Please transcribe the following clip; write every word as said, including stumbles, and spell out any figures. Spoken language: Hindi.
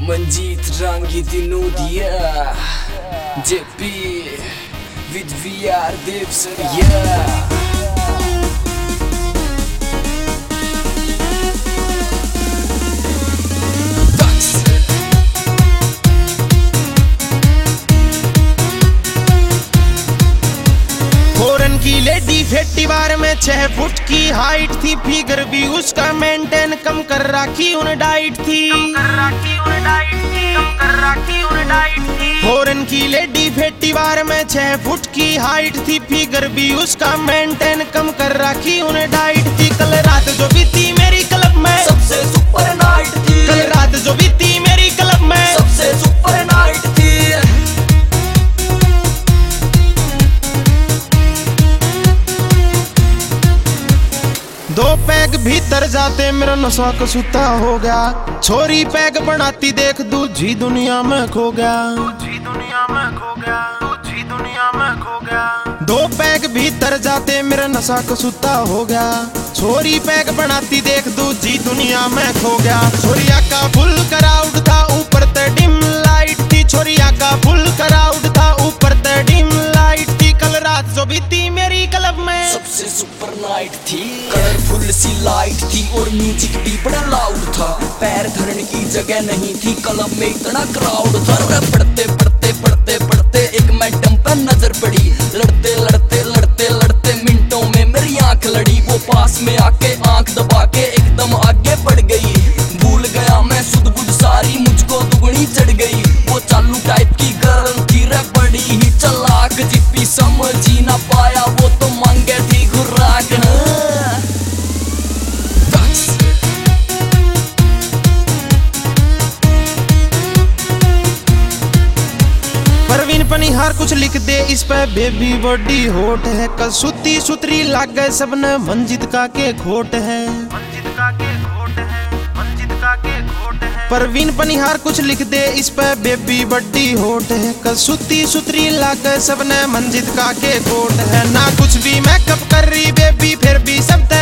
Manjit Rangi Dinodia J P with V R Devson, yeah. Foreign की लेडी फेटी बार में छह फुट की हाइट थी, फिगर भी उसका मेंटेन कम कर रखी उन डाइट थी। फॉरेन की लेडी फेटी बार में छह फुट की हाइट थी, फिगर भी उसका मेंटेन कम कर रखी उन डाइट थी। कल रात जो बीती मेरी क्लब में सबसे सुपर नाइट थी। कल रात जो बीती मेरी क्लब में सबसे सुपर नाइट थी। दो पैग भीतर जाते मेरा नशा कसूता हो गया। छोरी पैग बनाती देख दूजी दुनिया में खो गया। दूजी दुनिया में खो गया। दूजी दुनिया में खो गया। दो पैग भीतर जाते मेरा नशा कसूता हो गया। छोरी पैग बनाती देख दूजी दुनिया में खो गया। छोरिया का फुल क्राउड था, ऊपर ते डिम लाइट थी। छोरिया का फुल क्राउड था, ऊपर ते डिम लाइट थी। कल रात जो बीती मेरी क्लब में सबसे सुपर नाइट थी। कलरफुल सी लाइट थी और म्यूजिक भी बड़ा लाउड था। पैर धरने की जगह नहीं थी, क्लब में इतना क्राउड था। पढ़ते पढ़ते पढ़ते पढ़ते एक मैडम पर नजर पड़ी। लड़ते लड़ते लड़ते लड़ते मिनटों में मेरी आंख लड़ी। वो पास में आके आंख दबा के एकदम आगे बढ़ गई। भूल गया मैं सुध बुध सारी, मुझको दुगनी चढ़ गई। वो चालू टाइप की गर्ल थी रे, बड़ी ही चालाक जिप्पी, समझ ही ना पाया वो तो मांगे थी खुराक। परवीन पनिहार कुछ लिख दे इस पे, बेबी बॉडी होट है। कल सुती सुतरी लाग गए सबने, मंजित का के खोट है। मंजित का के खोट है। मंजित का के खोट है। परवीन पनिहार कुछ लिख दे इस पे, बेबी बॉडी होट है। कल सुती सुतरी लाग गए सबने, मंजित का के खोट है। ना कुछ भी मेकअप कर रही बेबी, फिर भी सब